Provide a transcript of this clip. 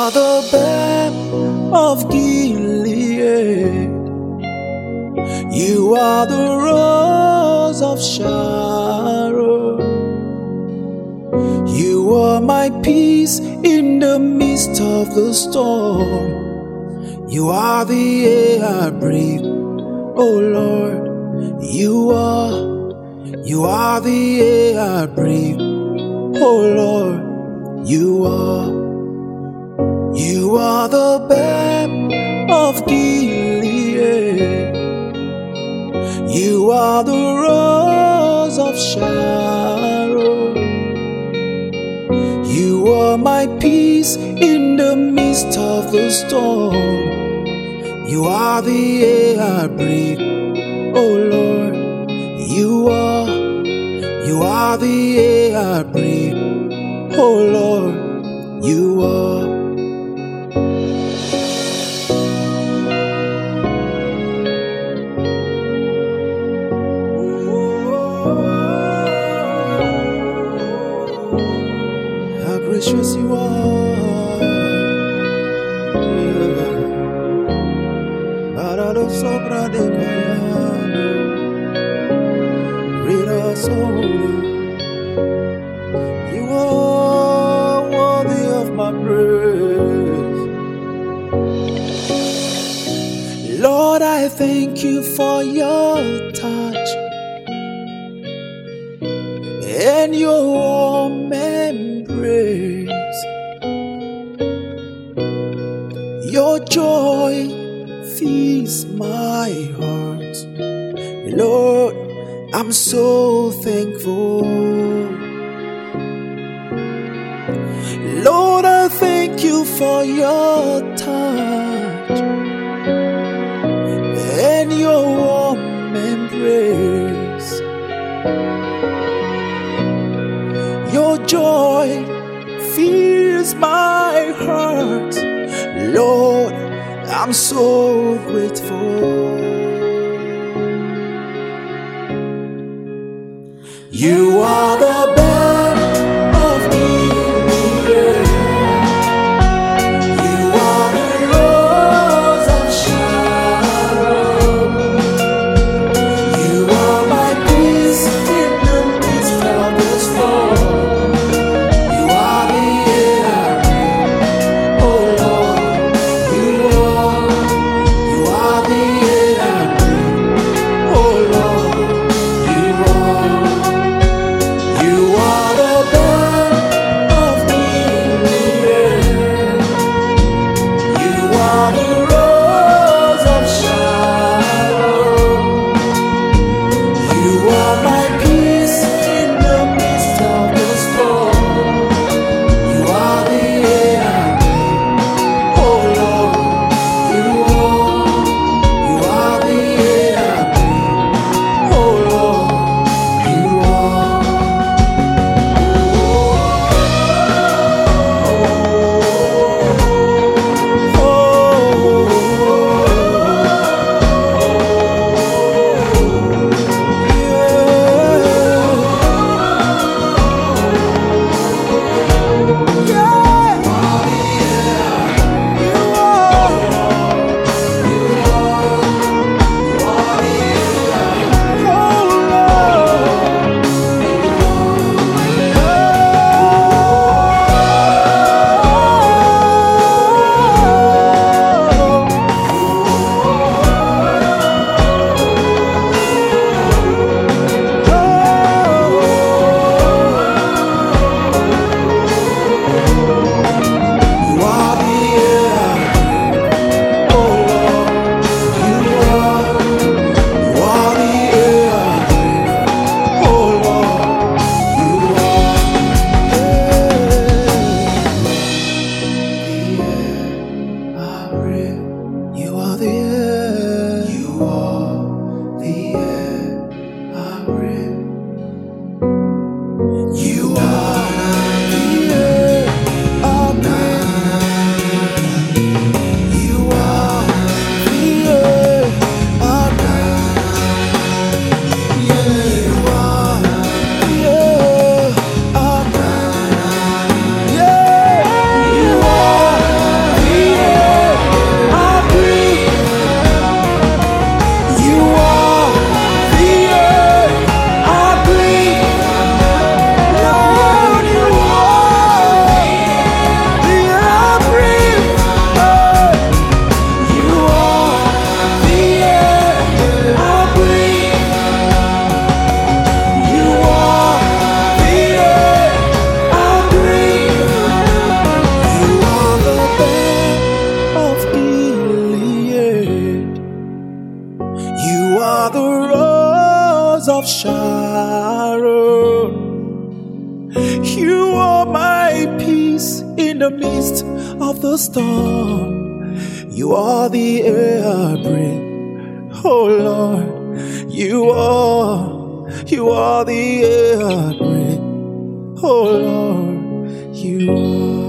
are the balm of Gilead. You are the rose of Sharon. You are my peace in the midst of the storm. You are the air I breathe, oh Lord. You are the air I breathe, oh Lord. You are the balm of Gilead. You are the rose of Sharon. You are my peace in the midst of the storm. You are the air I breathe, oh Lord. You are the air I breathe, oh Lord. You are. How gracious you are. Parado sobra de callado. Rira sola. You are worthy of my praise. Lord, I thank you for your touch and your warm embrace. Your joy fills my heart. Lord, I'm so thankful. Lord, I thank you for your touch and your warm embrace. Your joy fills my heart. Lord, I'm so grateful. You are the balm of Gilead. You are the rose of Sharon. You are my peace in the midst of the storm. You are the air I breathe, oh Lord. You are the air I breathe, oh Lord. You of Sharon. You are my peace in the midst of the storm. You are the air I breathe, oh Lord. You are the air I breathe, oh Lord. You are.